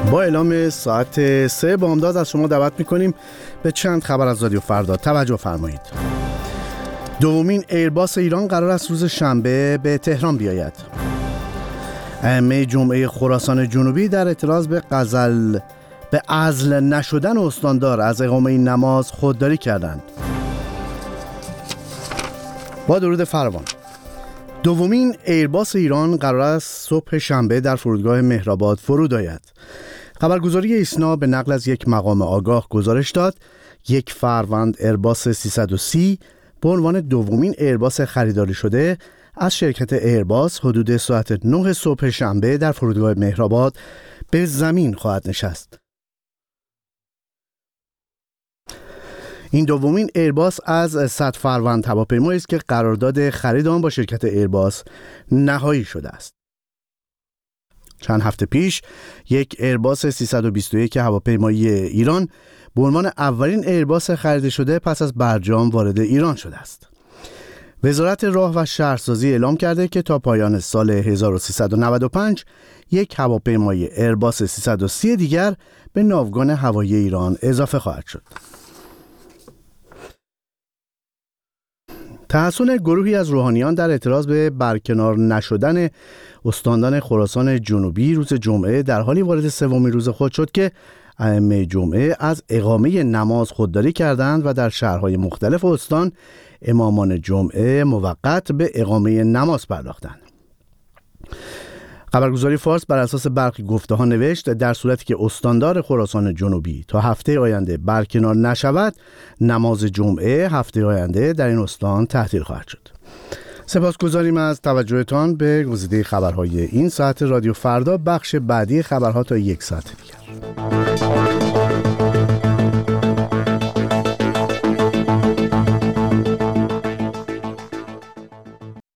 با اعلام ساعت 3 بامداد از شما دعوت میکنیم به چند خبر از رادیو فردا. توجه فرمایید. دومین ایرباس ایران قرار است روز شنبه به تهران بیاید. ائمه جمعه خراسان جنوبی در اعتراض به عزل نشدن استاندار از اقامه نماز خودداری کردند. با درود فراوان. دومین ایرباس ایران قرار است صبح شنبه در فرودگاه مهرآباد فرود آید. خبرگزاری ایسنا به نقل از یک مقام آگاه گزارش داد یک فروند ایرباس 330 به عنوان دومین ایرباس خریداری شده از شرکت ایرباس حدود ساعت 9 صبح شنبه در فرودگاه مهرآباد به زمین خواهد نشست. این دومین ایرباس از 100 فروند هواپیمایی است که قرارداد خرید آن با شرکت ایرباس نهایی شده است. چند هفته پیش یک ایرباس 321 هواپیمایی ایران به عنوان اولین ایرباس خریده شده پس از برجام وارد ایران شده است. وزارت راه و شهرسازی اعلام کرده که تا پایان سال 1395 یک هواپیمای ایرباس 330 دیگر به ناوگان هوایی ایران اضافه خواهد شد. تحسن گروهی از روحانیان در اعتراض به برکنار نشدن استاندان خراسان جنوبی روز جمعه در حالی وارد سومین روز خود شد که ائمه جمعه از اقامه نماز خودداری کردند و در شهرهای مختلف استان امامان جمعه موقت به اقامه نماز پرداختند. خبرگزاری فارس بر اساس برخی گفته‌ها نوشت در صورتی که استاندار خراسان جنوبی تا هفته آینده برکنار نشود، نماز جمعه هفته آینده در این استان تعطیل خواهد شد. سپاسگزاریم از توجهتان به گزیده خبرهای این ساعت رادیو فردا. بخش بعدی خبرها تا 1 ساعت دیگر.